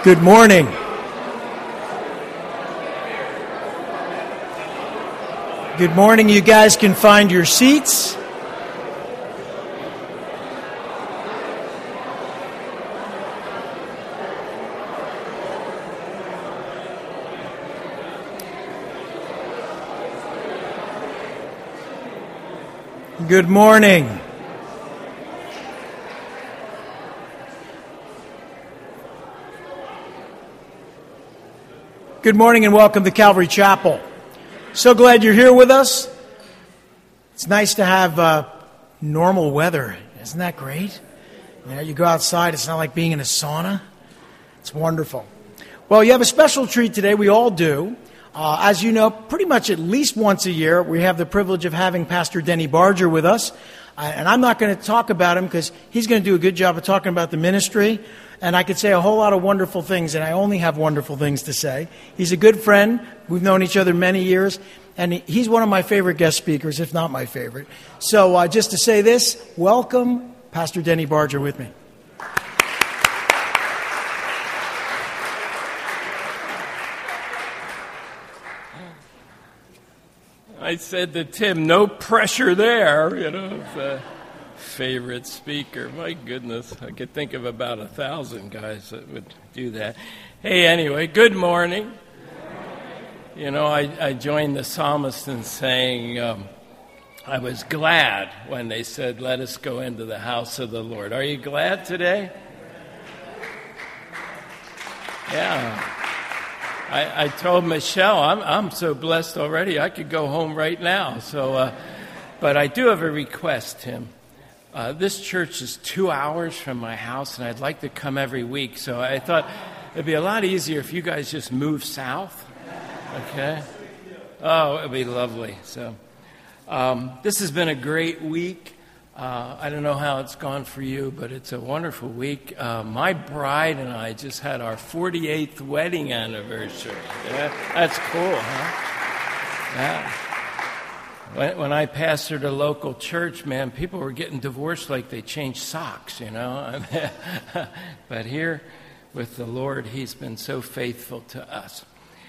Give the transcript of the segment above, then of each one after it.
Good morning. Good morning. You guys can find your seats. Good morning. Good morning and welcome to Calvary Chapel. So glad you're here with us. It's nice to have normal weather. Isn't that great? You know, you go outside, it's not like being in a sauna. It's wonderful. Well, you have a special treat today. We all do. As you know, pretty much at least once a year, we have the privilege of having Pastor Denny Barger with us. And I'm not going to talk about him because he's going to do a good job of talking about the ministry. And I could say a whole lot of wonderful things, and I only have wonderful things to say. He's a good friend. We've known each other many years. And he's one of my favorite guest speakers, if not my favorite. So just to say this, welcome Pastor Denny Barger with me. I said to Tim, no pressure there, favorite speaker. My goodness, I could think of about 1,000 guys that would do that. Hey, anyway, good morning. You know, I joined the psalmist in saying I was glad when they said, let us go into the house of the Lord. Are you glad today? Yeah. I told Michelle, I'm so blessed already, I could go home right now. So, but I do have a request, Tim. This church is 2 hours from my house, and I'd like to come every week. So I thought it'd be a lot easier if you guys just move south. Okay? Oh, it'd be lovely. So this has been a great week. I don't know how it's gone for you, but it's a wonderful week. My bride and I just had our 48th wedding anniversary. Yeah, that's cool, huh? Yeah. When I pastored a local church, man, people were getting divorced like they changed socks, you know. But here with the Lord, He's been so faithful to us.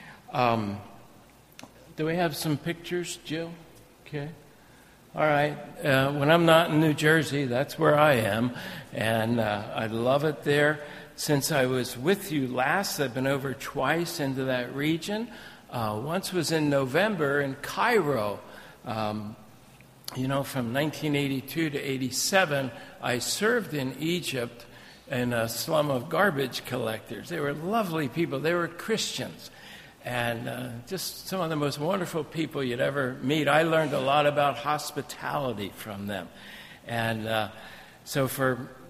Do we have some pictures, Jill? Okay. All right. When I'm not in New Jersey, that's where I am, and I love it there. Since I was with you last, I've been over twice into that region. Once was in November in Cairo. From 1982 to 87, I served in Egypt in a slum of garbage collectors. They were lovely people. They were Christians. And just some of the most wonderful people you'd ever meet. I learned a lot about hospitality from them. And since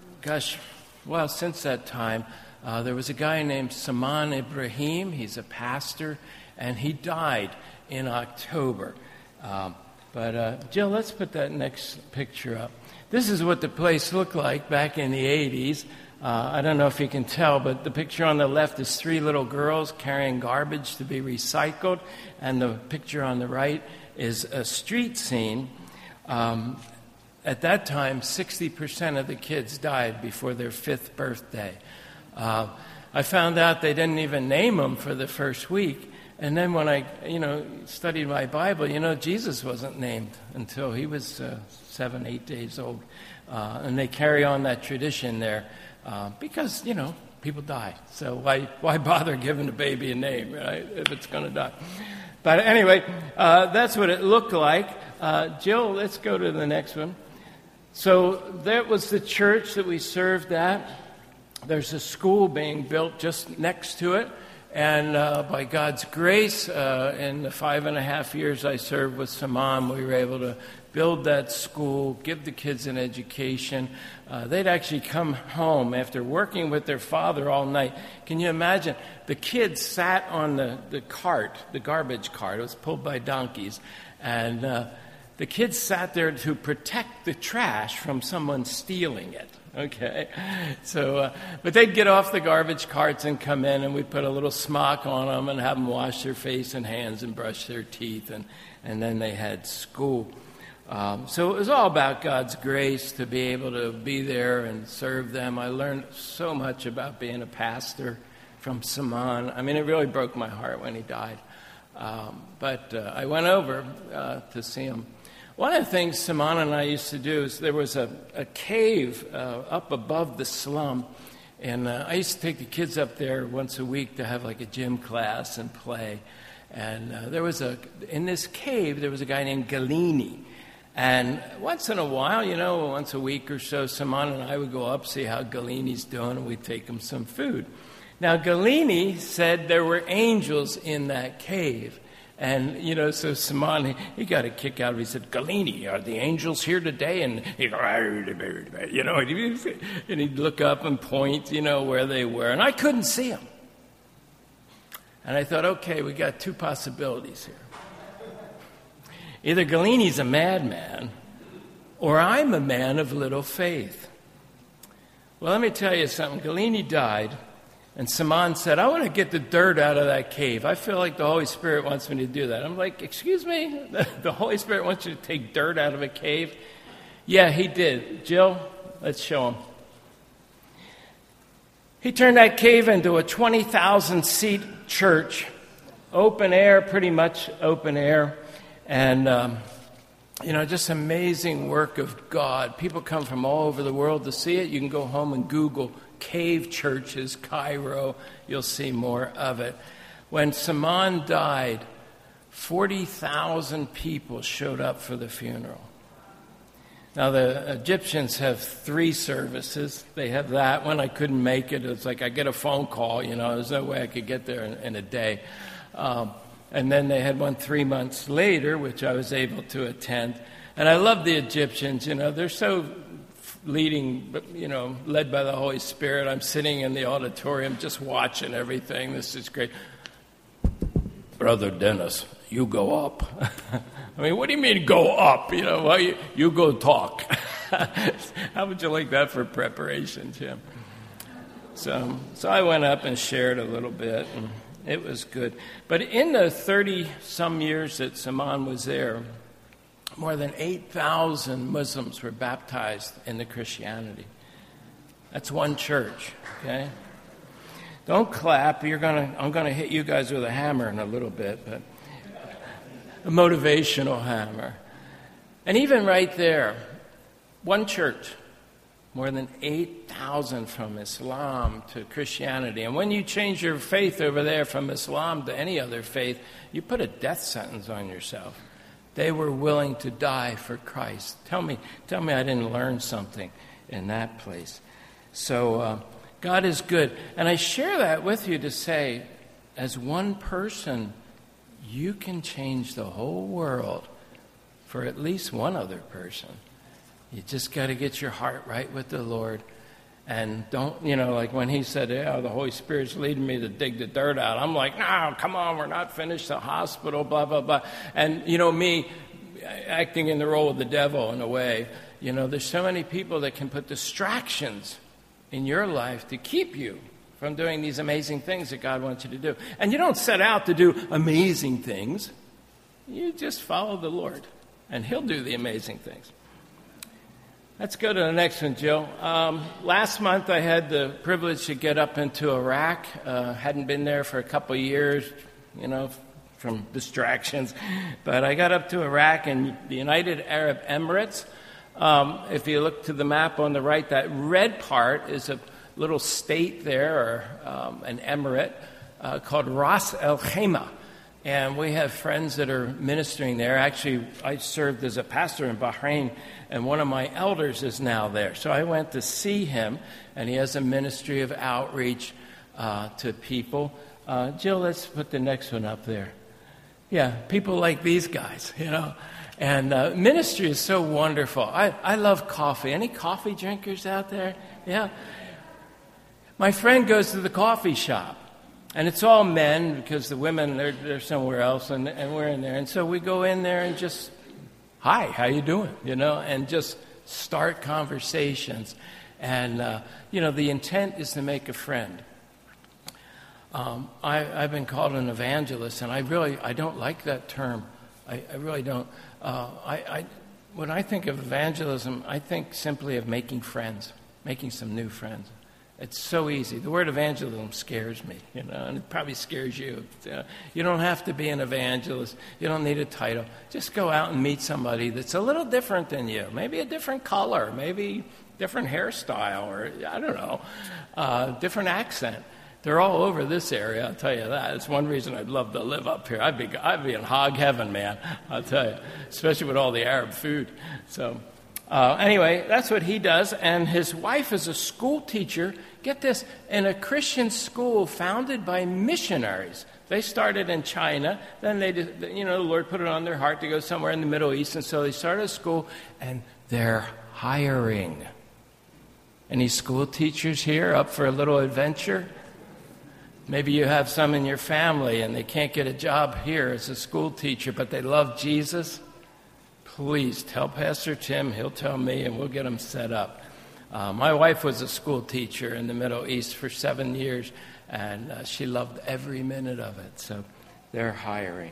that time, there was a guy named Saman Ibrahim. He's a pastor, and he died in October. But Jill, let's put that next picture up. This is what the place looked like back in the 80s. I don't know if you can tell, but the picture on the left is 3 little girls carrying garbage to be recycled, and the picture on the right is a street scene. At that time, 60% of the kids died before their 5th birthday. I found out they didn't even name them for the first week. And then when I, studied my Bible, Jesus wasn't named until he was 7, 8 days old. And they carry on that tradition there because, people die. So why bother giving a baby a name, right, if it's going to die? But anyway, that's what it looked like. Jill, let's go to the next one. So that was the church that we served at. There's a school being built just next to it. And by God's grace, in the 5.5 years I served with Saman, we were able to build that school, give the kids an education. They'd actually come home after working with their father all night. Can you imagine? The kids sat on the cart, the garbage cart. It was pulled by donkeys. And the kids sat there to protect the trash from someone stealing it. Okay, so, but they'd get off the garbage carts and come in, and we'd put a little smock on them and have them wash their face and hands and brush their teeth, and then they had school. So it was all about God's grace to be able to be there and serve them. I learned so much about being a pastor. from Saman. I mean, it really broke my heart when he died. But I went over to see him. One of the things Saman and I used to do is there was a cave up above the slum, and I used to take the kids up there once a week to have like a gym class and play. And in this cave, there was a guy named Galini. And once in a while, once a week or so, Saman and I would go up, see how Galini's doing, and we'd take him some food. Now, Galini said there were angels in that cave. And, so Saman, he got a kick out of it. He said, Galini, are the angels here today? And he'd and he'd look up and point, where they were. And I couldn't see them. And I thought, okay, we got two possibilities here. Either Galini's a madman, or I'm a man of little faith. Well, let me tell you something. Galini died, and Saman said, I want to get the dirt out of that cave. I feel like the Holy Spirit wants me to do that. I'm like, excuse me? The Holy Spirit wants you to take dirt out of a cave? Yeah, he did. Jill, let's show him. He turned that cave into a 20,000-seat church, open air, pretty much open air. And, just amazing work of God. People come from all over the world to see it. You can go home and Google cave churches, Cairo. You'll see more of it. When Saman died, 40,000 people showed up for the funeral. Now, the Egyptians have 3 services. They have that one. I couldn't make it. It's like I get a phone call, There's no way I could get there in a day. And then they had one 3 months later, which I was able to attend. And I love the Egyptians. They're so led by the Holy Spirit. I'm sitting in the auditorium just watching everything. This is great. Brother Dennis, you go up. I mean, what do you mean go up? Well, you go talk. How would you like that for preparation, Jim? So I went up and shared a little bit, and it was good. But in the 30-some years that Saman was there, more than 8,000 Muslims were baptized into Christianity. That's one church, okay? Don't clap. I'm gonna hit you guys with a hammer in a little bit, but a motivational hammer. And even right there, one church, more than 8,000 from Islam to Christianity. And when you change your faith over there from Islam to any other faith, you put a death sentence on yourself. They were willing to die for Christ. Tell me I didn't learn something in that place. So God is good. And I share that with you to say, as one person, you can change the whole world for at least one other person. You just got to get your heart right with the Lord. And don't, like when he said, the Holy Spirit's leading me to dig the dirt out. I'm like, no, come on, we're not finished the hospital, blah, blah, blah. And, me acting in the role of the devil in a way, there's so many people that can put distractions in your life to keep you from doing these amazing things that God wants you to do. And you don't set out to do amazing things. You just follow the Lord, and he'll do the amazing things. Let's go to the next one, Jill. Last month I had the privilege to get up into Iraq. Hadn't been there for a couple of years, from distractions. But I got up to Iraq and the United Arab Emirates. If you look to the map on the right, that red part is a little state there, or an emirate, called Ras Al Khaimah. And we have friends that are ministering there. Actually, I served as a pastor in Bahrain, and one of my elders is now there. So I went to see him, and he has a ministry of outreach to people. Jill, let's put the next one up there. Yeah, people like these guys, And ministry is so wonderful. I love coffee. Any coffee drinkers out there? Yeah. My friend goes to the coffee shop. And it's all men because the women, they're somewhere else, and we're in there. And so we go in there and just, hi, how you doing? And just start conversations. And, the intent is to make a friend. I've been called an evangelist, and I don't like that term. I really don't. When I think of evangelism, I think simply of making friends, making some new friends. It's so easy. The word evangelism scares me, and it probably scares you. You don't have to be an evangelist. You don't need a title. Just go out and meet somebody that's a little different than you. Maybe a different color, maybe different hairstyle, or I don't know, different accent. They're all over this area, I'll tell you that. It's one reason I'd love to live up here. I'd be in hog heaven, man, I'll tell you, especially with all the Arab food. So anyway, that's what he does. And his wife is a school teacher, get this, in a Christian school founded by missionaries. They started in China. Then the Lord put it on their heart to go somewhere in the Middle East. And so they started a school, and they're hiring. Any school teachers here up for a little adventure? Maybe you have some in your family and they can't get a job here as a school teacher, but they love Jesus. Please tell Pastor Tim, he'll tell me, and we'll get them set up. My wife was a school teacher in the Middle East for 7 years, and she loved every minute of it, so they're hiring.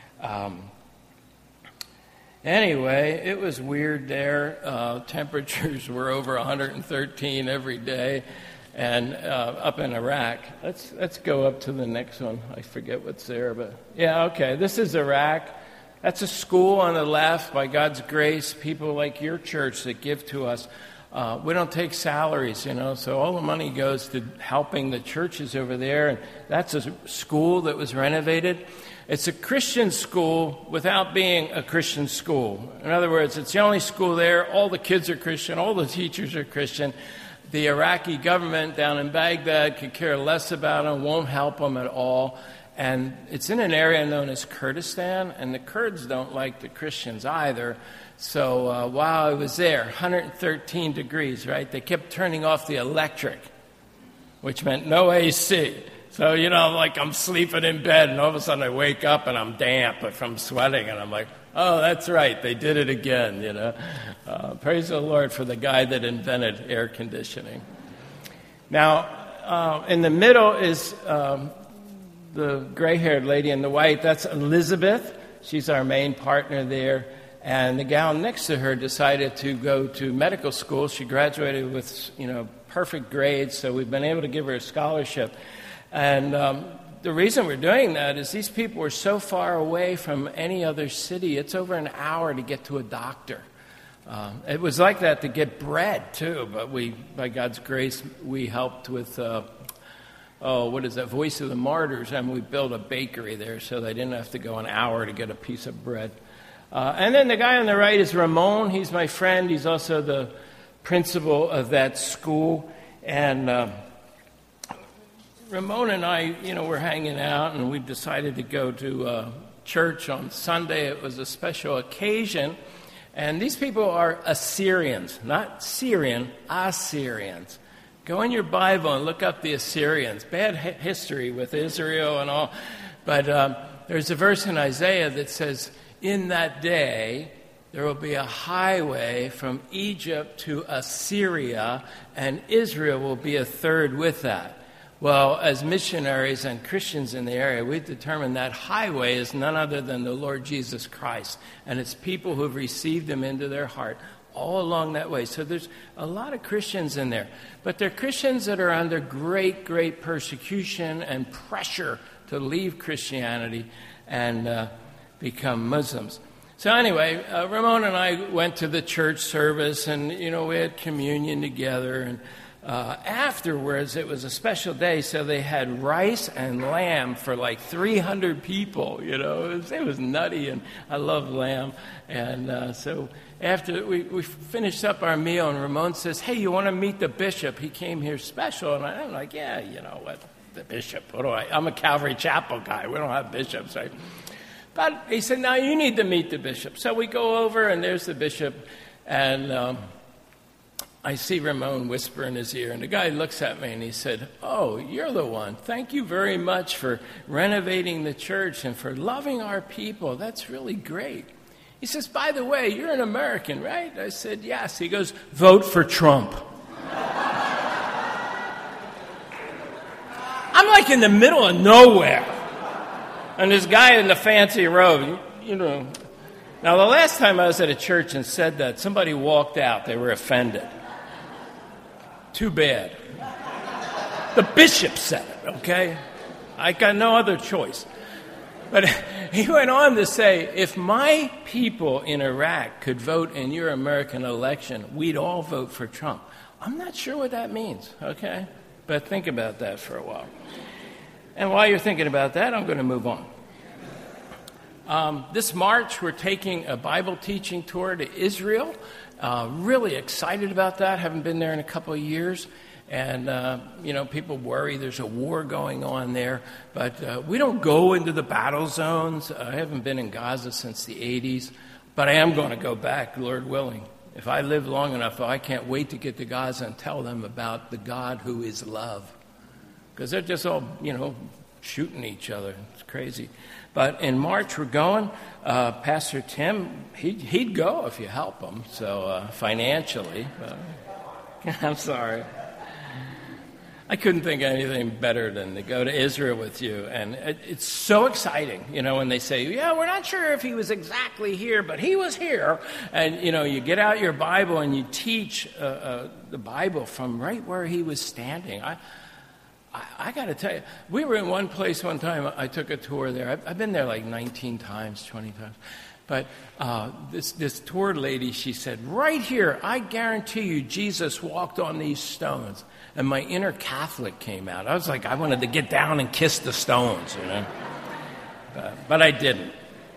Anyway, it was weird there. Temperatures were over 113 every day. And up in Iraq, let's go up to the next one. I forget what's there, but yeah, okay. This is Iraq. That's a school on the left. By God's grace, people like your church that give to us. We don't take salaries, so all the money goes to helping the churches over there. And that's a school that was renovated. It's a Christian school without being a Christian school. In other words, it's the only school there. All the kids are Christian. All the teachers are Christian. The Iraqi government down in Baghdad could care less about them, won't help them at all. And it's in an area known as Kurdistan, and the Kurds don't like the Christians either. So while I was there, 113 degrees, right? They kept turning off the electric, which meant no AC. So, I'm sleeping in bed, and all of a sudden I wake up and I'm damp from sweating, and I'm like, oh, that's right, they did it again, Praise the Lord for the guy that invented air conditioning. Now, in the middle is the gray-haired lady in the white. That's Elizabeth. She's our main partner there. And the gal next to her decided to go to medical school. She graduated with, perfect grades, so we've been able to give her a scholarship. And the reason we're doing that is these people are so far away from any other city. It's over an hour to get to a doctor. It was like that to get bread, too. But by God's grace, we helped with, Voice of the Martyrs. And we built a bakery there so they didn't have to go an hour to get a piece of bread. And then the guy on the right is Ramon. He's my friend. He's also the principal of that school. And Ramon and I, were hanging out, and we decided to go to church on Sunday. It was a special occasion. And these people are Assyrians, not Syrian, Assyrians. Go in your Bible and look up the Assyrians. Bad history with Israel and all. But there's a verse in Isaiah that says, in that day, there will be a highway from Egypt to Assyria, and Israel will be a third with that. Well, as missionaries and Christians in the area, we've determined that highway is none other than the Lord Jesus Christ. And it's people who've received him into their heart all along that way. So there's a lot of Christians in there. But they're Christians that are under great, great persecution and pressure to leave Christianity and become Muslims. So anyway, Ramon and I went to the church service, and, we had communion together. And afterwards, it was a special day, so they had rice and lamb for like 300 people, It was nutty, and I love lamb. And so after we finished up our meal, and Ramon says, hey, you want to meet the bishop? He came here special. And I'm like, yeah, what, the bishop? I'm a Calvary Chapel guy. We don't have bishops, right? But he said, no, you need to meet the bishop. So we go over, and there's the bishop, and I see Ramon whisper in his ear, and the guy looks at me, and he said, oh, you're the one. Thank you very much for renovating the church and for loving our people. That's really great. He says, by the way, you're an American, right? I said, yes. He goes, vote for Trump. I'm like in the middle of nowhere. And this guy in the fancy robe, Now, the last time I was at a church and said that, somebody walked out. They were offended. Too bad. The bishop said it, okay? I got no other choice. But he went on to say, if my people in Iraq could vote in your American election, we'd all vote for Trump. I'm not sure what that means, okay? But think about that for a while. And while you're thinking about that, I'm going to move on. This March, we're taking a Bible teaching tour to Israel. Really excited about that. Haven't been there in a couple of years. And, people worry there's a war going on there. But we don't go into the battle zones. I haven't been in Gaza since the 80s. But I am going to go back, Lord willing. If I live long enough, I can't wait to get to Gaza and tell them about the God who is love. Because they're just all, shooting each other. It's crazy. But in March, we're going. Pastor Tim, he'd go if you help him, so financially. I'm sorry. I couldn't think of anything better than to go to Israel with you. And it's so exciting, when they say, yeah, we're not sure if he was exactly here, but he was here. And, you get out your Bible and you teach the Bible from right where he was standing. I got to tell you, we were in one place one time. I took a tour there. I've been there like 19 times, 20 times. But this tour lady, she said, right here, I guarantee you Jesus walked on these stones. And my inner Catholic came out. I was like, I wanted to get down and kiss the stones, But I didn't.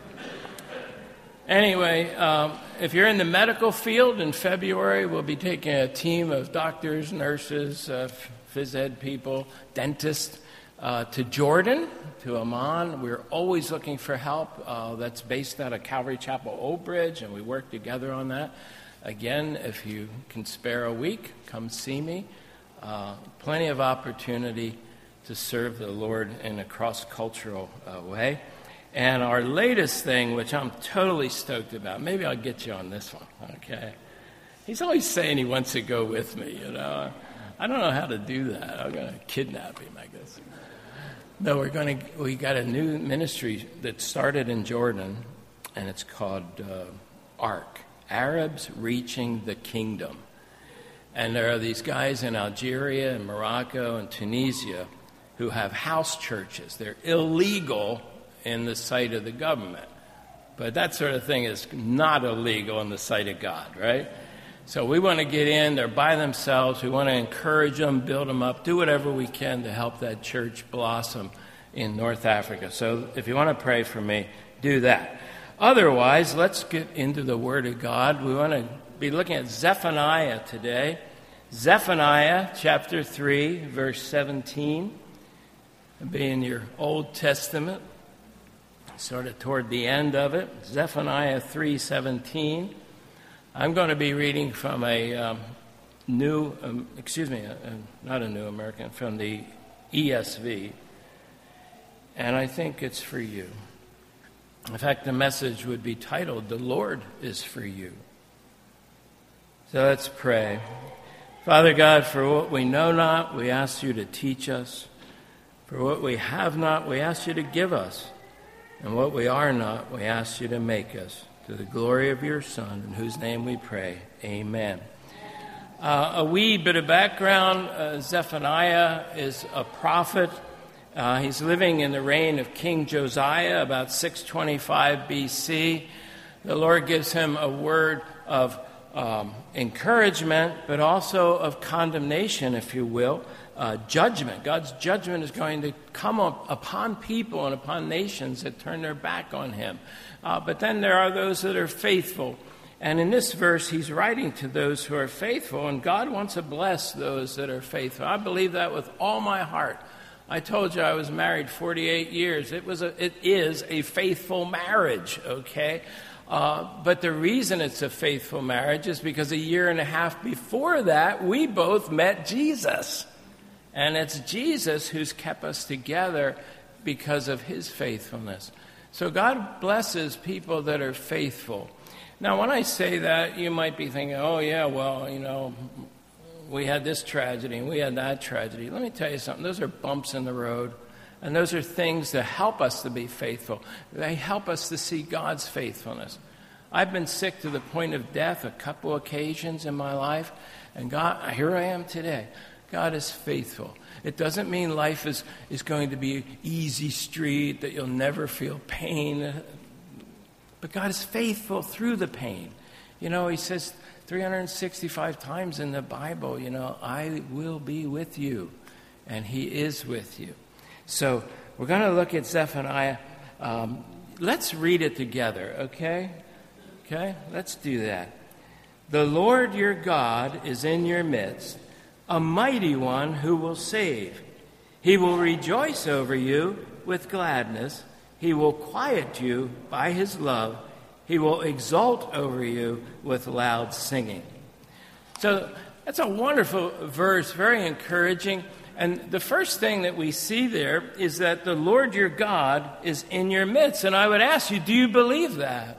Anyway, if you're in the medical field, in February, we'll be taking a team of doctors, nurses, phys ed people, dentists, to Jordan, to Amman. We're always looking for help. That's based out of Calvary Chapel Old Bridge, and we work together on that. Again, if you can spare a week, come see me. Plenty of opportunity to serve the Lord in a cross-cultural way. And our latest thing, which I'm totally stoked about, maybe I'll get you on this one, okay? He's always saying he wants to go with me, I don't know how to do that. I'm going to kidnap him, I guess. No, we got a new ministry that started in Jordan, and it's called ARC, Arabs Reaching the Kingdom. And there are these guys in Algeria and Morocco and Tunisia who have house churches. They're illegal in the sight of the government. But that sort of thing is not illegal in the sight of God, right? So we want to get in. They're by themselves. We want to encourage them, build them up, do whatever we can to help that church blossom in North Africa. So if you want to pray for me, do that. Otherwise, let's get into the Word of God. We want to be looking at Zephaniah today. Zephaniah chapter 3, verse 17. It'll be in your Old Testament, sort of toward the end of it. Zephaniah 3:17. I'm going to be reading from a not a New American, from the ESV. And I think it's for you. In fact, the message would be titled, "The Lord is for You." So let's pray. Father God, for what we know not, we ask you to teach us. For what we have not, we ask you to give us. And what we are not, we ask you to make us. To the glory of your Son, in whose name we pray. Amen. A wee bit of background. Zephaniah is a prophet. He's living in the reign of King Josiah, about 625 B.C. The Lord gives him a word of encouragement, but also of condemnation, if you will. Judgment. God's judgment is going to come upon people and upon nations that turn their back on him. But then there are those that are faithful. And in this verse, he's writing to those who are faithful, and God wants to bless those that are faithful. I believe that with all my heart. I told you I was married 48 years. It is a faithful marriage, okay? But the reason it's a faithful marriage is because a year and a half before that, we both met Jesus. And it's Jesus who's kept us together because of his faithfulness. So God blesses people that are faithful. Now, when I say that, you might be thinking, oh, yeah, well, we had this tragedy and we had that tragedy. Let me tell you something. Those are bumps in the road. And those are things that help us to be faithful. They help us to see God's faithfulness. I've been sick to the point of death a couple occasions in my life. And God, here I am today. God is faithful. It doesn't mean life is going to be easy street, that you'll never feel pain. But God is faithful through the pain. You know, he says 365 times in the Bible, you know, I will be with you. And he is with you. So we're going to look at Zephaniah. Let's read it together, okay? Okay, let's do that. The Lord your God is in your midst, a mighty one who will save. He will rejoice over you with gladness. He will quiet you by his love. He will exult over you with loud singing. So that's a wonderful verse, very encouraging. And the first thing that we see there is that the Lord your God is in your midst. And I would ask you, do you believe that?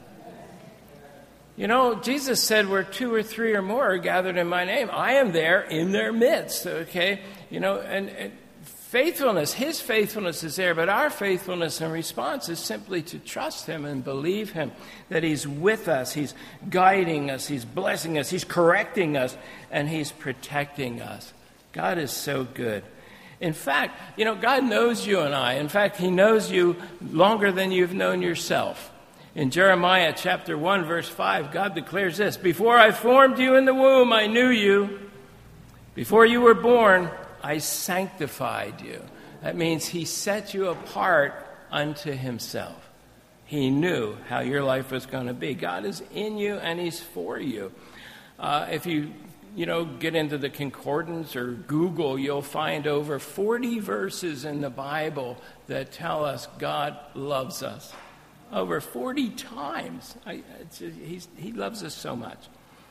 You know, Jesus said, where 2 or 3 or more are gathered in my name, I am there in their midst, okay? You know, and faithfulness, his faithfulness is there, but our faithfulness and response is simply to trust him and believe him, that he's with us, he's guiding us, he's blessing us, he's correcting us, and he's protecting us. God is so good. In fact, you know, God knows you and I. In fact, he knows you longer than you've known yourself. In Jeremiah chapter 1, verse 5, God declares this, before I formed you in the womb, I knew you. Before you were born, I sanctified you. That means he set you apart unto himself. He knew how your life was going to be. God is in you and he's for you. If you get into the concordance or Google, you'll find over 40 verses in the Bible that tell us God loves us. Over 40 times. He loves us so much.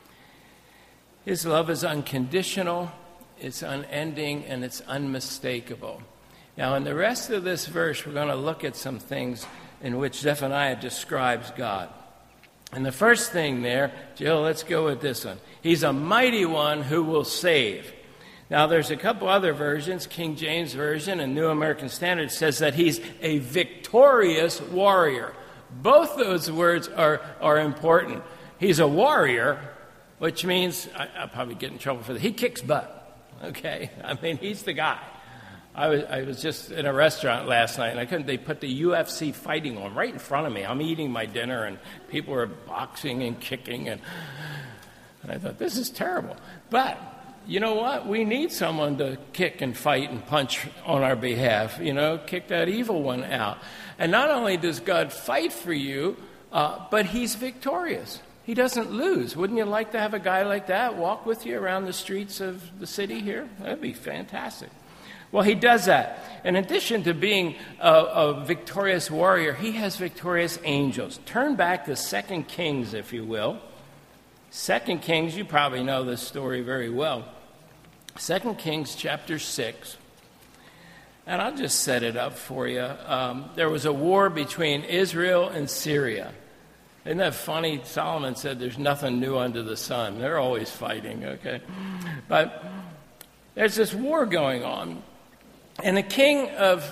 His love is unconditional, it's unending, and it's unmistakable. Now, in the rest of this verse, we're going to look at some things in which Zephaniah describes God. And the first thing there, Jill, let's go with this one. He's a mighty one who will save. Now, there's a couple other versions. King James Version and New American Standard says that he's a victorious warrior. Both those words are important. He's a warrior, which means, I'll probably get in trouble for that. He kicks butt, okay? I mean, he's the guy. I was just in a restaurant last night, and they put the UFC fighting on right in front of me. I'm eating my dinner, and people are boxing and kicking, and I thought, this is terrible. But you know what? We need someone to kick and fight and punch on our behalf, kick that evil one out. And not only does God fight for you, but he's victorious. He doesn't lose. Wouldn't you like to have a guy like that walk with you around the streets of the city here? That'd be fantastic. Well, he does that. In addition to being a victorious warrior, he has victorious angels. Turn back to 2 Kings, if you will. 2 Kings, you probably know this story very well. 2 Kings chapter 6. And I'll just set it up for you. There was a war between Israel and Syria. Isn't that funny? Solomon said there's nothing new under the sun. They're always fighting, okay? But there's this war going on. And the king of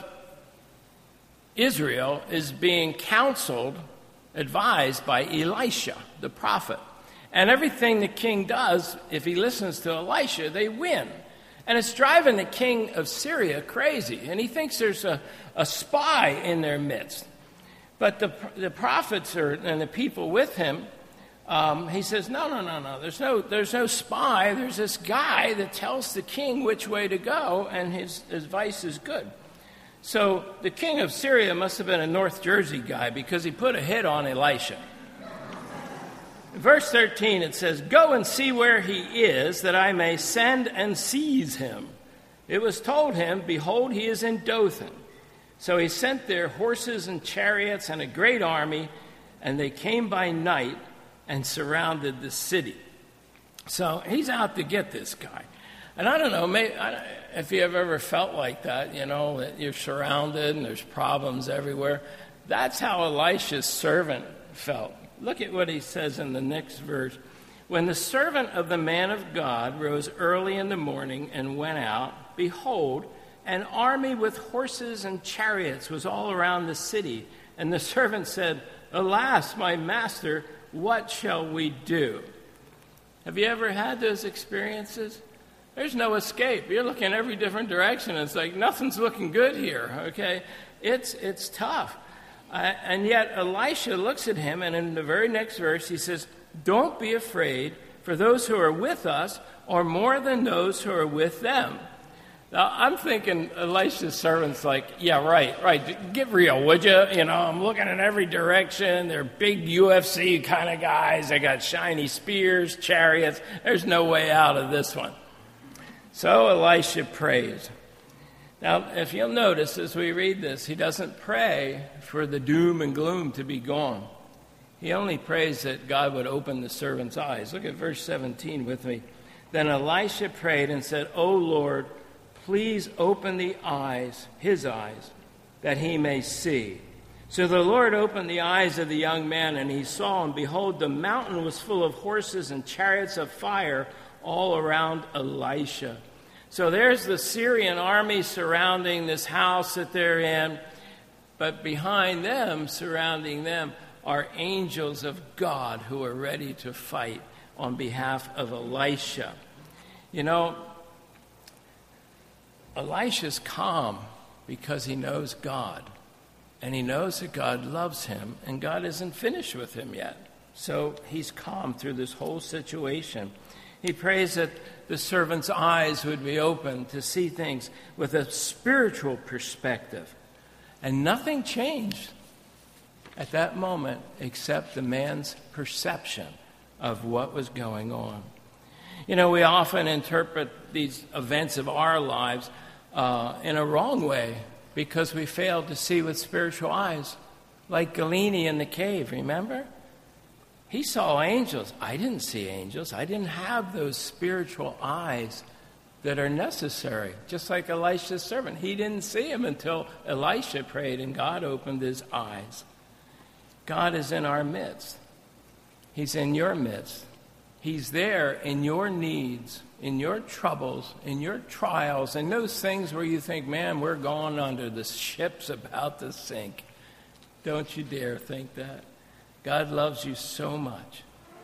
Israel is being counseled, advised by Elisha, the prophet. And everything the king does, if he listens to Elisha, they win. And it's driving the king of Syria crazy. And he thinks there's a spy in their midst. But the prophets and the people with him, he says, no. There's no spy. There's this guy that tells the king which way to go, and his advice is good. So the king of Syria must have been a North Jersey guy because he put a hit on Elisha. Verse 13, it says, go and see where he is, that I may send and seize him. It was told him, behold, he is in Dothan. So he sent there horses and chariots and a great army, and they came by night and surrounded the city. So he's out to get this guy. And I don't know, if you have ever felt like that, that you're surrounded and there's problems everywhere. That's how Elisha's servant felt. Look at what he says in the next verse. When the servant of the man of God rose early in the morning and went out, behold, an army with horses and chariots was all around the city. And the servant said, alas, my master, what shall we do? Have you ever had those experiences? There's no escape. You're looking every different direction. It's like nothing's looking good here, okay? It's tough. And yet Elisha looks at him, and in the very next verse he says, "Don't be afraid, for those who are with us are more than those who are with them." Now, I'm thinking Elisha's servant's like, yeah, right, get real, would you? You know, I'm looking in every direction. They're big UFC kind of guys. They got shiny spears, chariots. There's no way out of this one. So Elisha prays. Now, if you'll notice as we read this, he doesn't pray for the doom and gloom to be gone. He only prays that God would open the servant's eyes. Look at verse 17 with me. Then Elisha prayed and said, "O Lord, please open his eyes, that he may see." So the Lord opened the eyes of the young man, and he saw, and behold, the mountain was full of horses and chariots of fire all around Elisha. So there's the Syrian army surrounding this house that they're in, but behind them, surrounding them, are angels of God who are ready to fight on behalf of Elisha. You know, Elisha's calm because he knows God, and he knows that God loves him, and God isn't finished with him yet. So he's calm through this whole situation. He prays that the servant's eyes would be open to see things with a spiritual perspective. And nothing changed at that moment except the man's perception of what was going on. You know, we often interpret these events of our lives in a wrong way because we fail to see with spiritual eyes. Like Galini in the cave, remember? He saw angels. I didn't see angels. I didn't have those spiritual eyes that are necessary. Just like Elisha's servant. He didn't see him until Elisha prayed and God opened his eyes. God is in our midst. He's in your midst. He's there in your needs, in your troubles, in your trials, and those things where you think, man, we're going under, the ship's about to sink. Don't you dare think that. God loves you so much,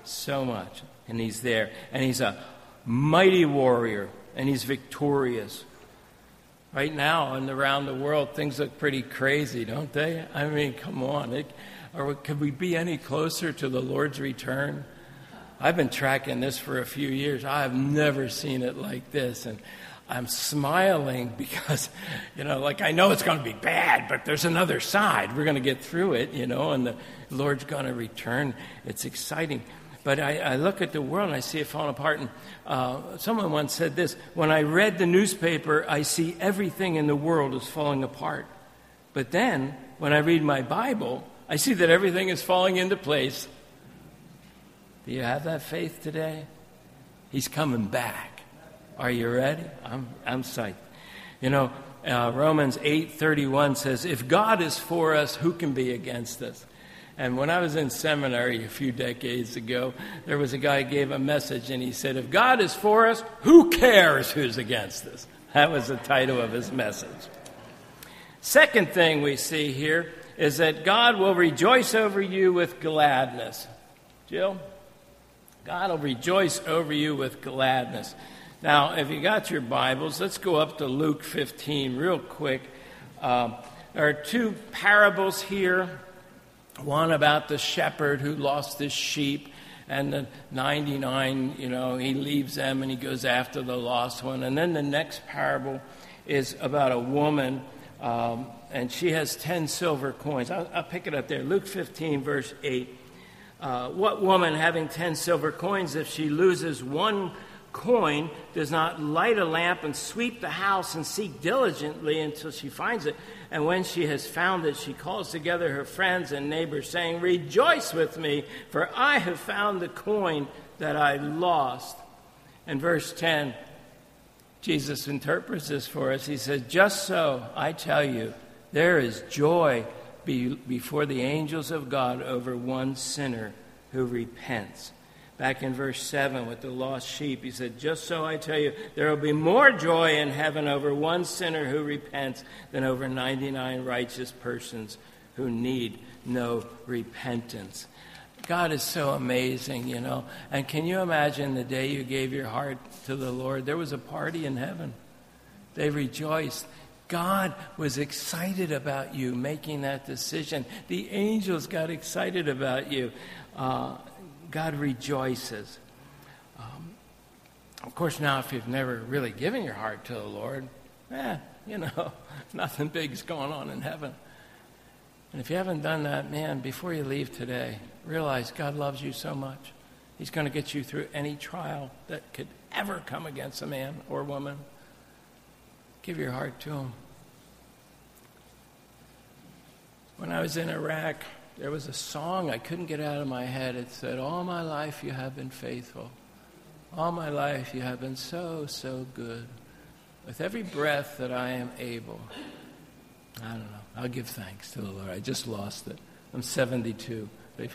and he's there. And he's a mighty warrior, and he's victorious. Right now and around the world, things look pretty crazy, don't they? I mean, come on. Could we be any closer to the Lord's return? I've been tracking this for a few years. I've never seen it like this. And I'm smiling because, like I know it's going to be bad, but there's another side. We're going to get through it, and the Lord's going to return. It's exciting. But I look at the world and I see it falling apart. And someone once said this, when I read the newspaper, I see everything in the world is falling apart. But then, when I read my Bible, I see that everything is falling into place. Do you have that faith today? He's coming back. Are you ready? I'm psyched. Romans 8:31 says, if God is for us, who can be against us? And when I was in seminary a few decades ago, there was a guy who gave a message, and he said, if God is for us, who cares who's against us? That was the title of his message. Second thing we see here is that God will rejoice over you with gladness. Jill? God will rejoice over you with gladness. Now, if you got your Bibles, let's go up to Luke 15 real quick. There are two parables here. One about the shepherd who lost his sheep, and the 99, he leaves them and he goes after the lost one. And then the next parable is about a woman, and she has 10 silver coins. I'll pick it up there. Luke 15, verse 8. What woman having 10 silver coins, if she loses one coin, does not light a lamp and sweep the house and seek diligently until she finds it? And when she has found it, she calls together her friends and neighbors, saying, rejoice with me, for I have found the coin that I lost. And verse 10, Jesus interprets this for us. He says, just so, I tell you, there is joy before the angels of God over one sinner who repents. Back in verse 7 with the lost sheep, he said, just so I tell you, there will be more joy in heaven over one sinner who repents than over 99 righteous persons who need no repentance. God is so amazing, you know. And can you imagine the day you gave your heart to the Lord? There was a party in heaven. They rejoiced. God was excited about you making that decision. The angels got excited about you. God rejoices. Of course, now if you've never really given your heart to the Lord, you know, nothing big's going on in heaven. And if you haven't done that, man, before you leave today, realize God loves you so much. He's going to get you through any trial that could ever come against a man or woman. Give your heart to him. When I was in Iraq, there was a song I couldn't get out of my head. It said, "All my life you have been faithful. All my life you have been so, so good. With every breath that I am able." I don't know. I'll give thanks to the Lord. I just lost it. I'm 72.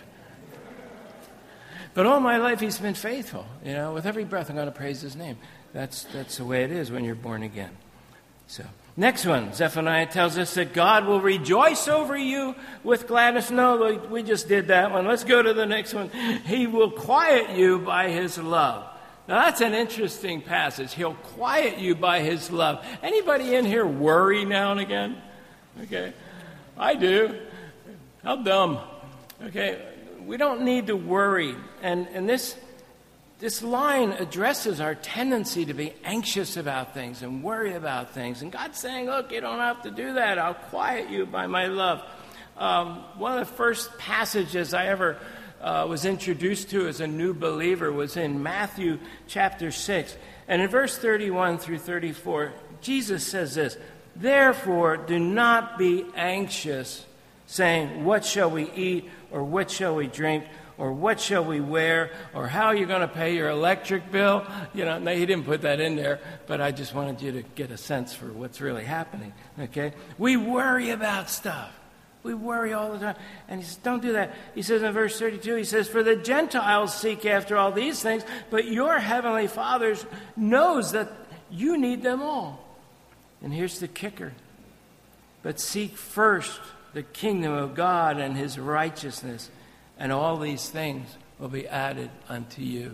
But all my life he's been faithful. You know, with every breath I'm going to praise his name. That's the way it is when you're born again. So, next one. Zephaniah tells us that God will rejoice over you with gladness. No, we just did that one. Let's go to the next one. He will quiet you by his love. Now, that's an interesting passage. He'll quiet you by his love. Anybody in here worry now and again? Okay. I do. How dumb. Okay. We don't need to worry. And this line addresses our tendency to be anxious about things and worry about things. And God's saying, look, you don't have to do that. I'll quiet you by my love. One of the first passages I ever was introduced to as a new believer was in Matthew chapter 6. And in verse 31 through 34, Jesus says this, "Therefore, do not be anxious, saying, what shall we eat, or what shall we drink, or what shall we wear, or how are you going to pay your electric bill?" You know, no, he didn't put that in there, but I just wanted you to get a sense for what's really happening, okay? We worry about stuff. We worry all the time. And he says, don't do that. He says in verse 32, he says, "For the Gentiles seek after all these things, but your heavenly Father knows that you need them all." And here's the kicker. "But seek first the kingdom of God and his righteousness, and all these things will be added unto you."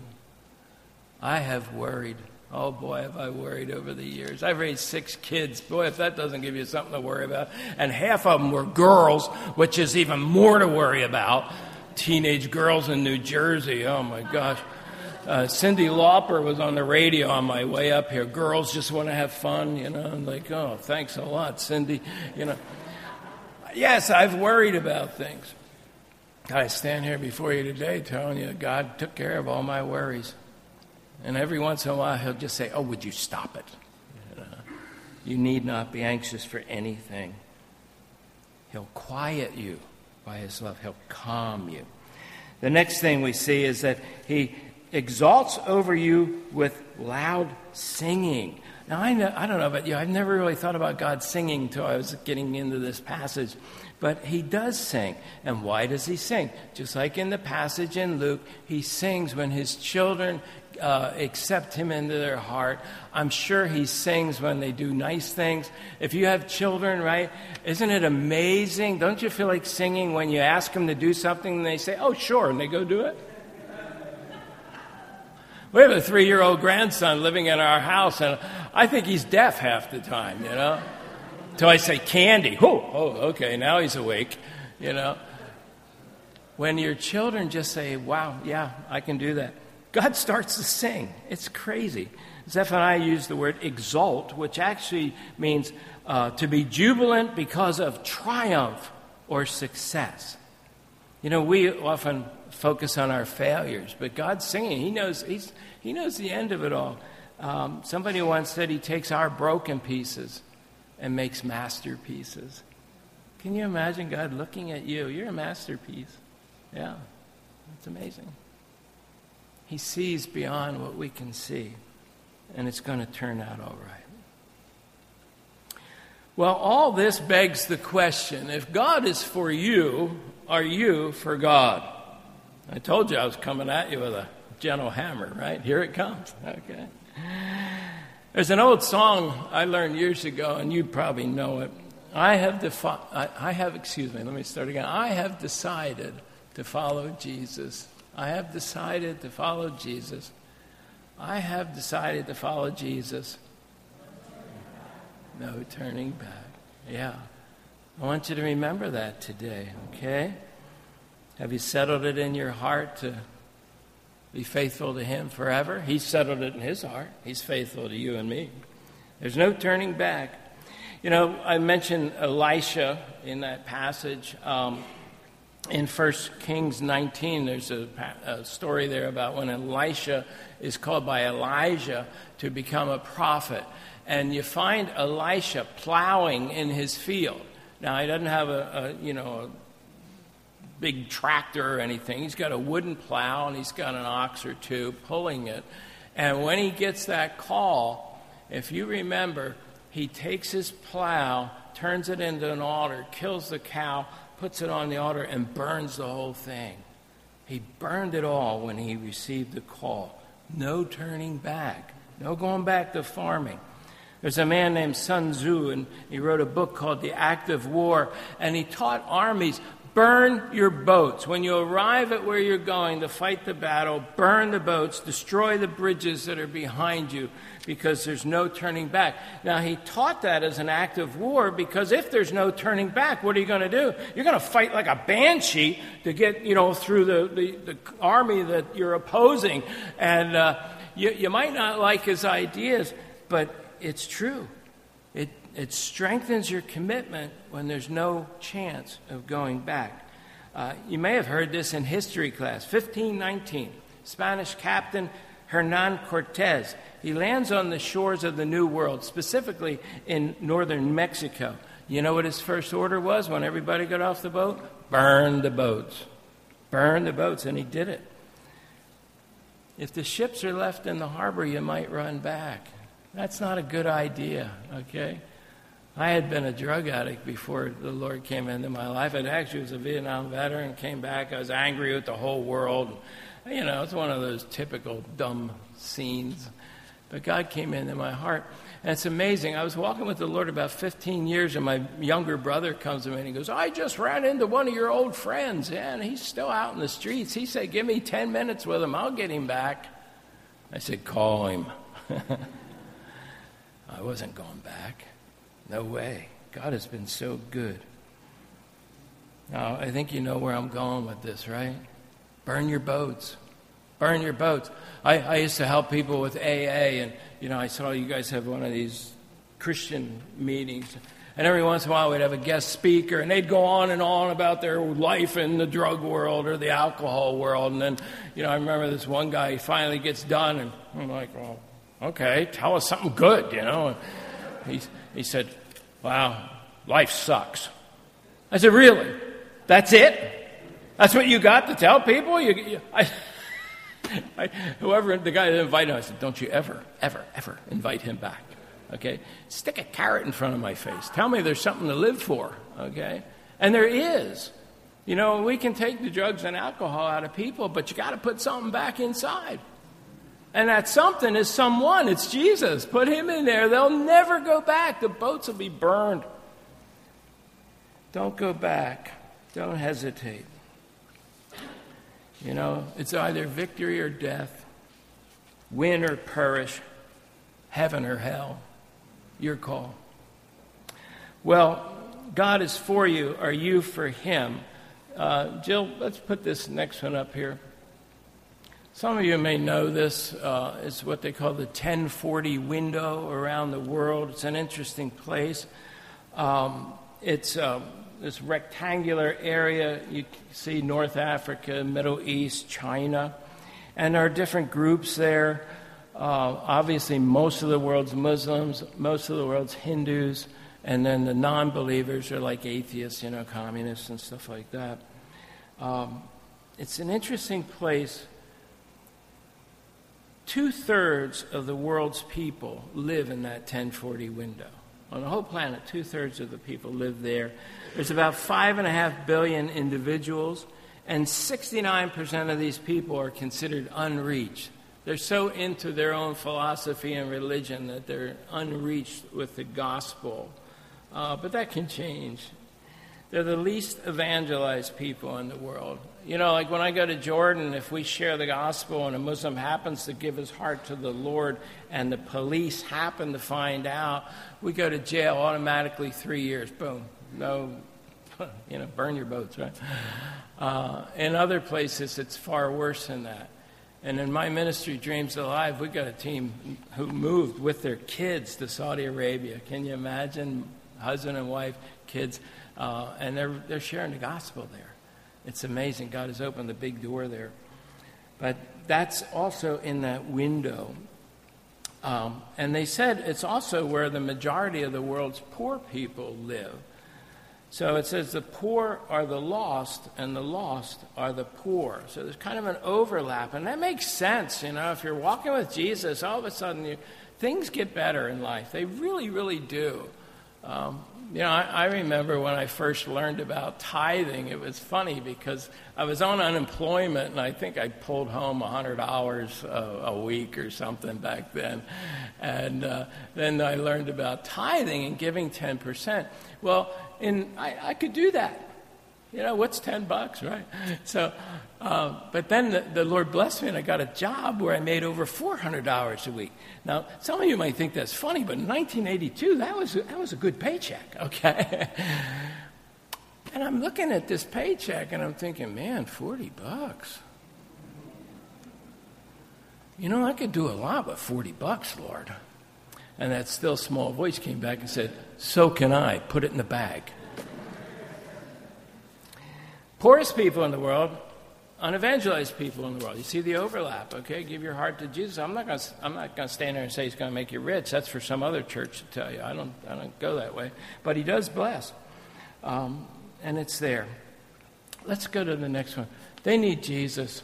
I have worried. Oh, boy, have I worried over the years. I've raised 6 kids. Boy, if that doesn't give you something to worry about. And half of them were girls, which is even more to worry about. Teenage girls in New Jersey. Oh, my gosh. Cyndi Lauper was on the radio on my way up here. Girls just want to have fun, you know. I'm like, oh, thanks a lot, Cindy. You know. Yes, I've worried about things. I stand here before you today telling you God took care of all my worries. And every once in a while he'll just say, "Oh, would you stop it? You need not be anxious for anything." He'll quiet you by his love. He'll calm you. The next thing we see is that he exalts over you with loud singing. Now, I don't know about you. I've never really thought about God singing until I was getting into this passage. But he does sing. And why does he sing? Just like in the passage in Luke, he sings when his children accept him into their heart. I'm sure he sings when they do nice things. If you have children, right, isn't it amazing? Don't you feel like singing when you ask them to do something and they say, "Oh, sure," and they go do it? We have a 3-year-old grandson living in our house, and I think he's deaf half the time, you know. Until I say, "Candy." Oh, okay, now he's awake, you know. When your children just say, "Wow, yeah, I can do that," God starts to sing. It's crazy. Zephaniah used the word exalt, which actually means to be jubilant because of triumph or success. You know, we often focus on our failures, but God's singing. He knows the end of it all. Somebody once said he takes our broken pieces and makes masterpieces. Can you imagine God looking at you? You're a masterpiece. Yeah, it's amazing. He sees beyond what we can see, and it's going to turn out all right. Well, all this begs the question, if God is for you, are you for God? I told you I was coming at you with a gentle hammer, right? Here it comes. Okay. There's an old song I learned years ago, and you probably know it. I have decided to follow Jesus. I have decided to follow Jesus. I have decided to follow Jesus. No turning back. Yeah. I want you to remember that today, okay? Have you settled it in your heart to be faithful to him forever? He's settled it in his heart. He's faithful to you and me. There's no turning back. You know, I mentioned Elisha in that passage. In 1 Kings 19, there's a story there about when Elisha is called by Elijah to become a prophet. And you find Elisha plowing in his field. Now, he doesn't have a big tractor or anything. He's got a wooden plow, and he's got an ox or two pulling it. And when he gets that call, if you remember, he takes his plow, turns it into an altar, kills the cow, puts it on the altar, and burns the whole thing. He burned it all when he received the call. No turning back. No going back to farming. There's a man named Sun Tzu, and he wrote a book called The Act of War, and he taught armies, burn your boats. When you arrive at where you're going to fight the battle, burn the boats, destroy the bridges that are behind you, because there's no turning back. Now, he taught that as an act of war, because if there's no turning back, what are you going to do? You're going to fight like a banshee to get, through the army that you're opposing. And you might not like his ideas, but it's true. It strengthens your commitment when there's no chance of going back. You may have heard this in history class. 1519, Spanish captain Hernan Cortez. He lands on the shores of the New World, specifically in northern Mexico. You know what his first order was when everybody got off the boat? Burn the boats. Burn the boats, and he did it. If the ships are left in the harbor, you might run back. That's not a good idea, okay? I had been a drug addict before the Lord came into my life. I actually was a Vietnam veteran, came back. I was angry with the whole world. It's one of those typical dumb scenes. But God came into my heart. And it's amazing. I was walking with the Lord about 15 years, and my younger brother comes to me and he goes, I just ran into one of your old friends. Yeah, and he's still out in the streets. He said, give me 10 minutes with him. I'll get him back. I said, call him. I wasn't going back. No way. God has been so good. Now, I think you know where I'm going with this, right? Burn your boats. Burn your boats. I used to help people with AA, and, I saw you guys have one of these Christian meetings. And every once in a while, we'd have a guest speaker, and they'd go on and on about their life in the drug world or the alcohol world. And then, I remember this one guy, he finally gets done, and I'm like, well, okay, tell us something good, And he said, wow, life sucks. I said, really? That's it? That's what you got to tell people? Whoever, the guy that invited him, I said, don't you ever, ever, ever invite him back, okay? Stick a carrot in front of my face. Tell me there's something to live for, okay? And there is. We can take the drugs and alcohol out of people, but you got to put something back inside. And that something is someone. It's Jesus. Put him in there. They'll never go back. The boats will be burned. Don't go back. Don't hesitate. It's either victory or death, win or perish, heaven or hell. Your call. Well, God is for you. Are you for him? Jill, let's put this next one up here. Some of you may know this. It's what they call the 1040 window around the world. It's an interesting place. It's this rectangular area. You see North Africa, Middle East, China. And there are different groups there. Obviously, most of the world's Muslims, most of the world's Hindus, and then the non-believers are like atheists, communists and stuff like that. It's an interesting place. 2/3 of the world's people live in that 1040 window. On the whole planet, 2/3 of the people live there. There's about 5.5 billion individuals, and 69% of these people are considered unreached. They're so into their own philosophy and religion that they're unreached with the gospel. But that can change. They're the least evangelized people in the world. You know, like when I go to Jordan, if we share the gospel and a Muslim happens to give his heart to the Lord and the police happen to find out, we go to jail automatically 3 years. Boom. No, burn your boats, right? In other places, it's far worse than that. And in my ministry, Dreams Alive, we got a team who moved with their kids to Saudi Arabia. Can you imagine? Husband and wife, kids, and they're sharing the gospel there. It's amazing. God has opened the big door there. But that's also in that window. And they said it's also where the majority of the world's poor people live. So it says the poor are the lost, and the lost are the poor. So there's kind of an overlap, and that makes sense. You know, if you're walking with Jesus, all of a sudden things get better in life. They really, really do. I remember when I first learned about tithing, it was funny because I was on unemployment, and I think I pulled home $100 a week or something back then. And then I learned about tithing and giving 10%. Well, I could do that. You know, what's $10, right? So, but then the Lord blessed me, and I got a job where I made over $400 a week. Now, some of you might think that's funny, but in 1982, that was a good paycheck, okay? And I'm looking at this paycheck, and I'm thinking, man, $40. You know, I could do a lot with $40, Lord. And that still small voice came back and said, so can I. Put it in the bag. Poorest people in the world, unevangelized people in the world. You see the overlap, okay? Give your heart to Jesus. I'm not going to stand there and say he's going to make you rich. That's for some other church to tell you. I don't go that way. But he does bless. And it's there. Let's go to the next one. They need Jesus.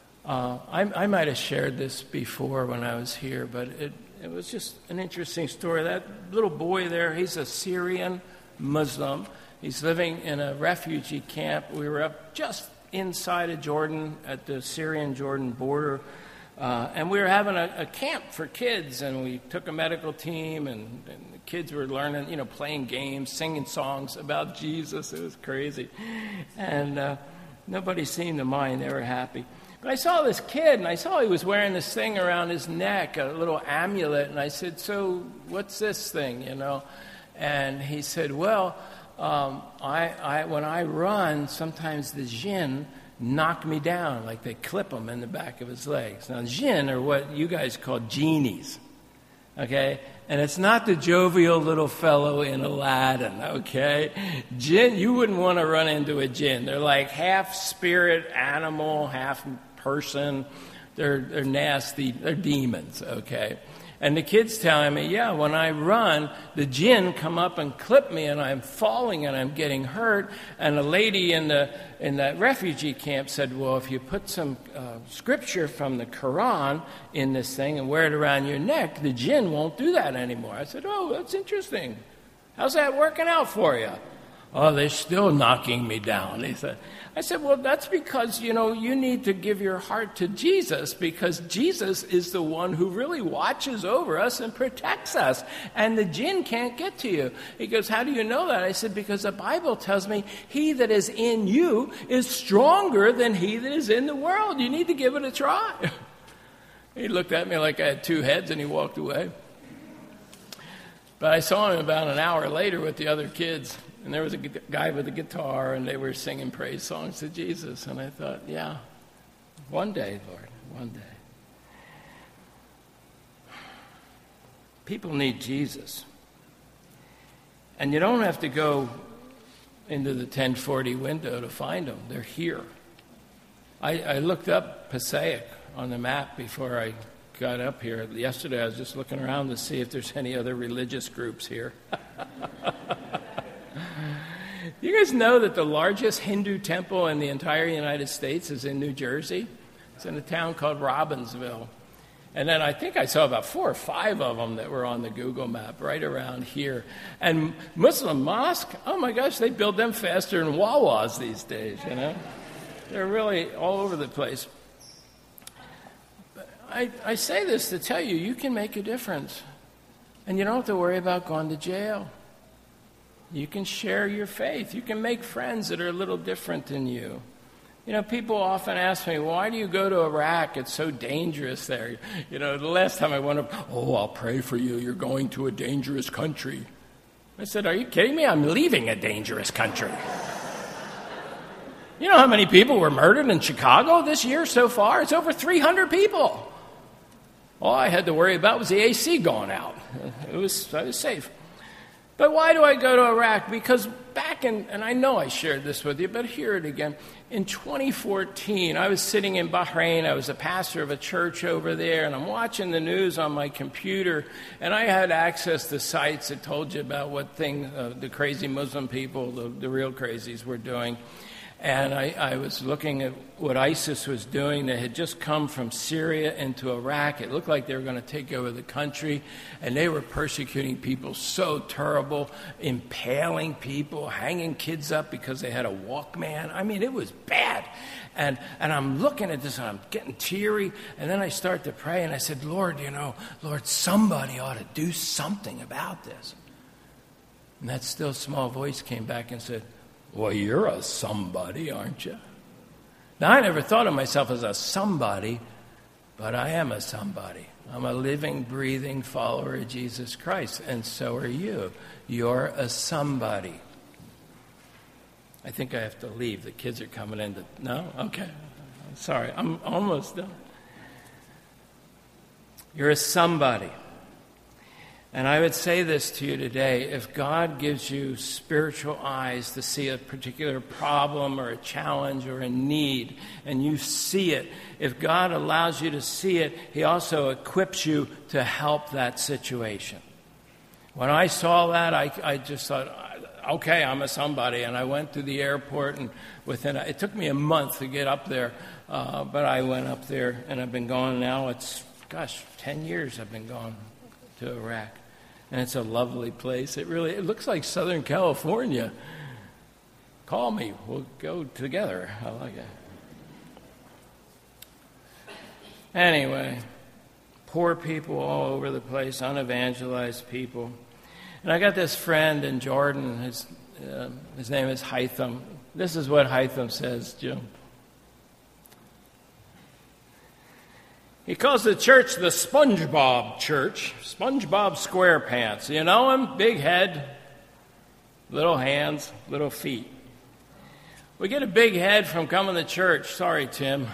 I might have shared this before when I was here, but it was just an interesting story. That little boy there, he's a Syrian Muslim. He's living in a refugee camp. We were up just inside of Jordan at the Syrian-Jordan border, and we were having a camp for kids, and we took a medical team, and the kids were learning, playing games, singing songs about Jesus. It was crazy. And nobody seemed to mind. They were happy. But I saw this kid, and I saw he was wearing this thing around his neck, a little amulet, and I said, so what's this thing, And he said, well, when I run, sometimes the jinn knock me down, like they clip them in the back of his legs. Now, jinn are what you guys call genies, okay? And it's not the jovial little fellow in Aladdin, okay? Jinn, you wouldn't want to run into a jinn. They're like half spirit animal, half person. They're nasty. They're demons, okay? And the kid's telling me, yeah, when I run, the jinn come up and clip me, and I'm falling and I'm getting hurt. And a lady in that refugee camp said, well, if you put some scripture from the Quran in this thing and wear it around your neck, the jinn won't do that anymore. I said, oh, that's interesting. How's that working out for you? Oh, they're still knocking me down. He said. I said, well, that's because, you need to give your heart to Jesus, because Jesus is the one who really watches over us and protects us, and the jinn can't get to you. He goes, how do you know that? I said, because the Bible tells me he that is in you is stronger than he that is in the world. You need to give it a try. He looked at me like I had two heads, and he walked away. But I saw him about an hour later with the other kids. And there was a guy with a guitar, and they were singing praise songs to Jesus. And I thought, yeah, one day, Lord, one day. People need Jesus. And you don't have to go into the 1040 window to find them. They're here. I looked up Passaic on the map before I got up here. Yesterday I was just looking around to see if there's any other religious groups here. You guys know that the largest Hindu temple in the entire United States is in New Jersey? It's in a town called Robbinsville. And then I think I saw about 4 or 5 of them that were on the Google map right around here. And Muslim mosque, oh my gosh, they build them faster than Wawas these days, They're really all over the place. But I say this to tell you, you can make a difference. And you don't have to worry about going to jail. You can share your faith. You can make friends that are a little different than you. You know, people often ask me, why do you go to Iraq? It's so dangerous there. You know, the last time I went up, I'll pray for you. You're going to a dangerous country. I said, are you kidding me? I'm leaving a dangerous country. You know how many people were murdered in Chicago this year so far? It's over 300 people. All I had to worry about was the AC going out. I was safe. But why do I go to Iraq? Because back in, and I know I shared this with you, but hear it again. In 2014, I was sitting in Bahrain. I was a pastor of a church over there, and I'm watching the news on my computer, and I had access to sites that told you about what the crazy Muslim people, the real crazies, were doing. And I was looking at what ISIS was doing. They had just come from Syria into Iraq. It looked like they were going to take over the country. And they were persecuting people so terrible, impaling people, hanging kids up because they had a Walkman. I mean, it was bad. And I'm looking at this, and I'm getting teary. And then I start to pray, and I said, Lord, Lord, somebody ought to do something about this. And that still small voice came back and said, well, you're a somebody, aren't you? Now, I never thought of myself as a somebody, but I am a somebody. I'm a living, breathing follower of Jesus Christ, and so are you. You're a somebody. I think I have to leave. The kids are coming in. No? Okay. Sorry, I'm almost done. You're a somebody. And I would say this to you today, if God gives you spiritual eyes to see a particular problem or a challenge or a need, and you see it, if God allows you to see it, He also equips you to help that situation. When I saw that, I just thought, okay, I'm a somebody, and I went to the airport, and it took me a month to get up there, but I went up there, and I've been going now, 10 years I've been going to Iraq. And it's a lovely place. It looks like Southern California. Call me. We'll go together. I like it. Anyway, poor people all over the place, unevangelized people. And I got this friend in Jordan. His name is Hytham. This is what Hytham says, Jim. He calls the church the SpongeBob Church, SpongeBob SquarePants. You know him? Big head, little hands, little feet. We get a big head from coming to church. Sorry, Tim.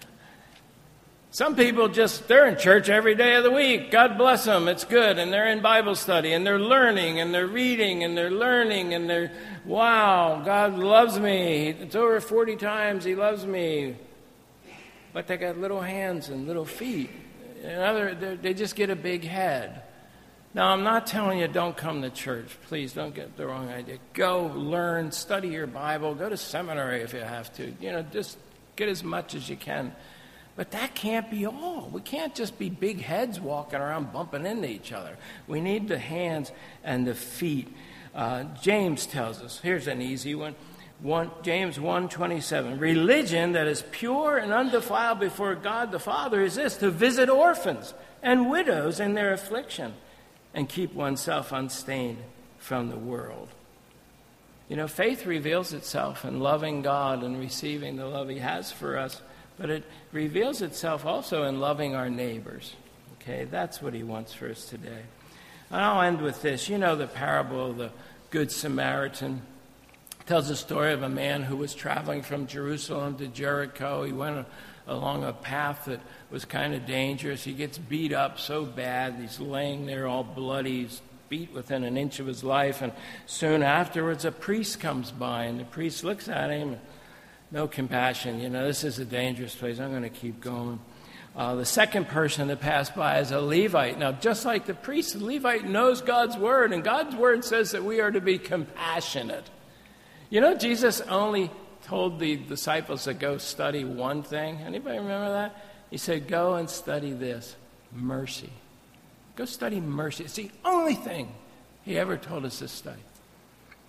Some people they're in church every day of the week. God bless them. It's good. And they're in Bible study, and they're learning, and they're reading, and they're learning, and wow, God loves me. It's over 40 times He loves me. But they got little hands and little feet. They just get a big head. Now, I'm not telling you don't come to church. Please don't get the wrong idea. Go learn, study your Bible, go to seminary if you have to. Just get as much as you can. But that can't be all. We can't just be big heads walking around bumping into each other. We need the hands and the feet. James tells us, here's an easy one. James 1:27, religion that is pure and undefiled before God the Father is this, to visit orphans and widows in their affliction and keep oneself unstained from the world. Faith reveals itself in loving God and receiving the love He has for us, but it reveals itself also in loving our neighbors. Okay, that's what He wants for us today. And I'll end with this. The parable of the Good Samaritan. Tells the story of a man who was traveling from Jerusalem to Jericho. He went along a path that was kind of dangerous. He gets beat up so bad. He's laying there all bloody. He's beat within an inch of his life. And soon afterwards, a priest comes by, and the priest looks at him. No compassion. This is a dangerous place. I'm going to keep going. The second person that passed by is a Levite. Now, just like the priest, the Levite knows God's word, and God's word says that we are to be compassionate. Jesus only told the disciples to go study one thing. Anybody remember that? He said, go and study this, mercy. Go study mercy. It's the only thing He ever told us to study.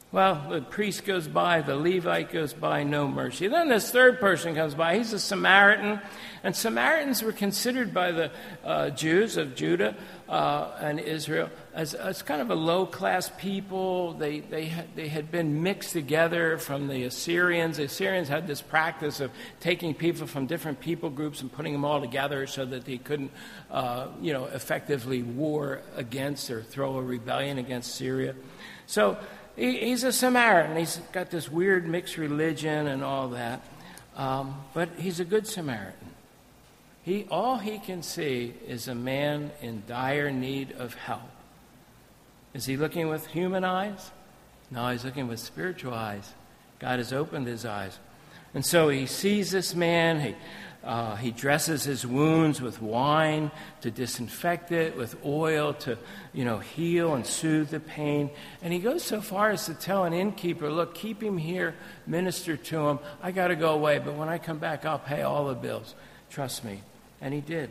Well, the priest goes by, the Levite goes by, no mercy. Then this third person comes by. He's a Samaritan. And Samaritans were considered by the Jews of Judah and Israel as kind of a low-class people. They had been mixed together from the Assyrians. The Assyrians had this practice of taking people from different people groups and putting them all together so that they couldn't, effectively war against or throw a rebellion against Syria. So he's a Samaritan. He's got this weird mixed religion and all that. But he's a good Samaritan. All he can see is a man in dire need of help. Is he looking with human eyes? No, he's looking with spiritual eyes. God has opened his eyes. And so he sees this man. He dresses his wounds with wine to disinfect it, with oil to, heal and soothe the pain. And he goes so far as to tell an innkeeper, look, keep him here, minister to him. I got to go away, but when I come back, I'll pay all the bills. Trust me. And he did.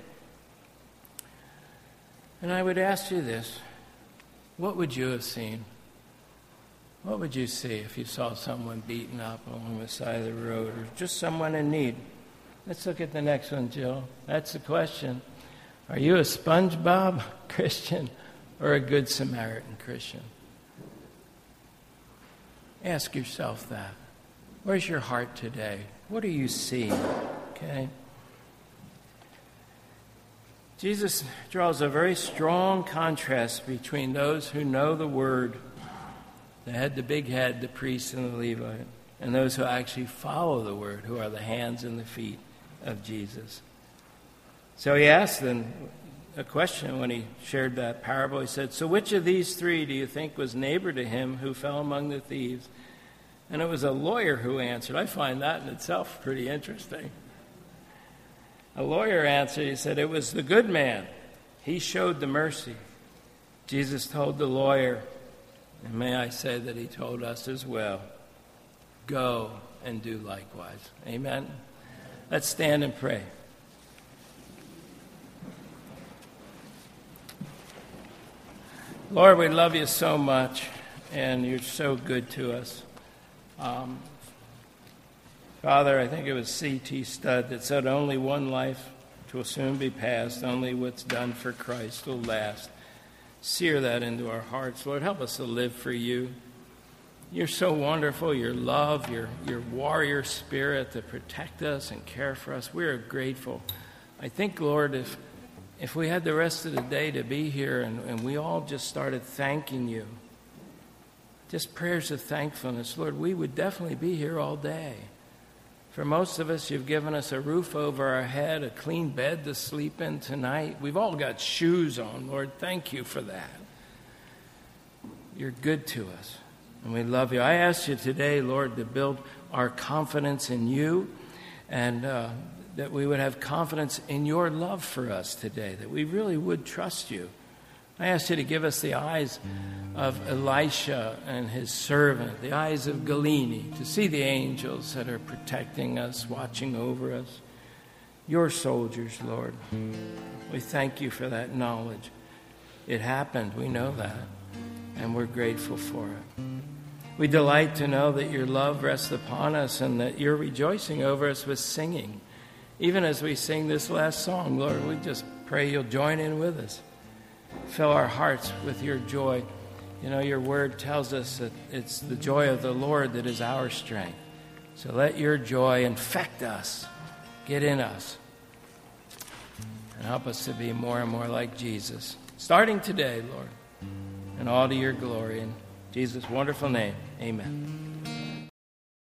And I would ask you this. What would you have seen? What would you see if you saw someone beaten up along the side of the road or just someone in need? Let's look at the next one, Jill. That's the question. Are you a SpongeBob Christian or a Good Samaritan Christian? Ask yourself that. Where's your heart today? What are you seeing? Okay? Jesus draws a very strong contrast between those who know the Word, the big head, the priest and the Levite, and those who actually follow the Word, who are the hands and the feet of Jesus. So he asked them a question when he shared that parable. He said, so which of these three do you think was neighbor to him who fell among the thieves? And it was a lawyer who answered. I find that in itself pretty interesting. A lawyer answered, he said, it was the good man. He showed the mercy. Jesus told the lawyer, and may I say that he told us as well, go and do likewise. Amen? Let's stand and pray. Lord, we love you so much, and you're so good to us. Father, I think it was C.T. Studd that said, only one life will soon be passed. Only what's done for Christ will last. Sear that into our hearts. Lord, help us to live for you. You're so wonderful. Your love, your warrior spirit to protect us and care for us. We are grateful. I think, Lord, if we had the rest of the day to be here and we all just started thanking you, just prayers of thankfulness, Lord, we would definitely be here all day. For most of us, you've given us a roof over our head, a clean bed to sleep in tonight. We've all got shoes on, Lord. Thank you for that. You're good to us, and we love you. I ask you today, Lord, to build our confidence in you, and that we would have confidence in your love for us today, that we really would trust you. I ask you to give us the eyes of Elisha and his servant, the eyes of Galini, to see the angels that are protecting us, watching over us. Your soldiers, Lord. We thank you for that knowledge. It happened, we know that, and we're grateful for it. We delight to know that your love rests upon us and that you're rejoicing over us with singing. Even as we sing this last song, Lord, we just pray you'll join in with us. Fill our hearts with your joy. You know, your word tells us that it's the joy of the Lord that is our strength. So let your joy infect us, get in us, and help us to be more and more like Jesus. Starting today, Lord, and all to your glory. In Jesus' wonderful name, amen.